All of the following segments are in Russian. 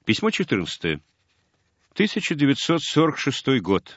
Письмо 14. 1946 год.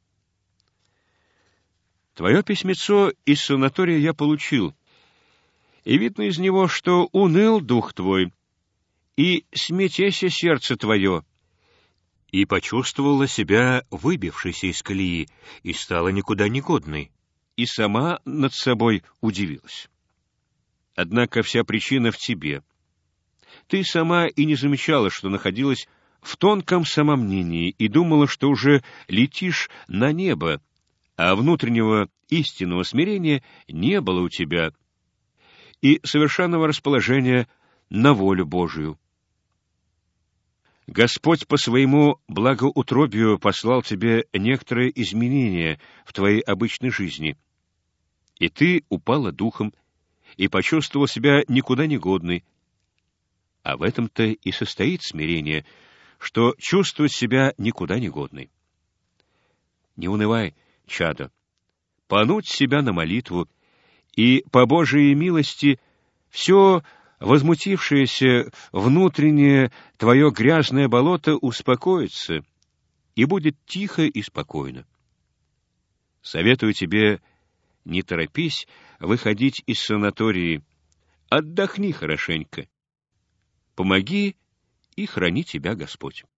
Твое письмецо из санатория я получил, и видно из него, что уныл дух твой, и смятеся сердце твое, и почувствовала себя выбившейся из колеи, и стала никуда не годной, и сама над собой удивилась. Однако вся причина в тебе. Ты сама и не замечала, что находилась в тонком самомнении и думала, что уже летишь на небо, а внутреннего истинного смирения не было у тебя и совершенного расположения на волю Божию. Господь по своему благоутробию послал тебе некоторые изменения в твоей обычной жизни, и ты упала духом и почувствовала себя никуда не годной. А в этом-то и состоит смирение, что чувствовать себя никуда не годной. Не унывай, чадо, понудь себя на молитву, и по Божией милости все возмутившееся внутреннее твое грязное болото успокоится и будет тихо и спокойно. Советую тебе, не торопись выходить из санатории, отдохни хорошенько. Помоги и храни тебя Господь.